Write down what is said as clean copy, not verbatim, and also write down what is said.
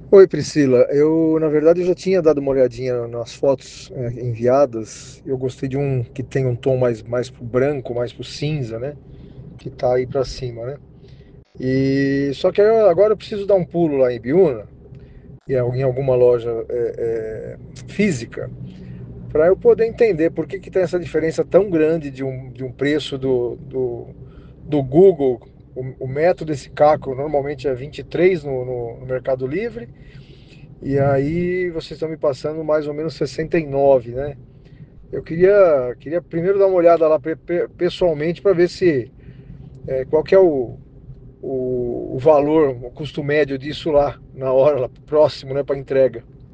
Oi, Priscila. Na verdade, eu já tinha dado uma olhadinha nas fotos enviadas. Eu gostei de um que tem um tom mais pro branco, mais pro cinza, né? Que tá aí pra cima, né? E só que agora eu preciso dar um pulo lá em Biúna, em alguma loja física, para eu poder entender por que que tem essa diferença tão grande de um preço do Google. O metro desse caco normalmente é 23 no Mercado Livre. E aí vocês estão me passando mais ou menos 69, né? Eu queria primeiro dar uma olhada lá pessoalmente para ver se qual que é o valor, o custo médio disso lá na hora, lá próximo, né, para entrega.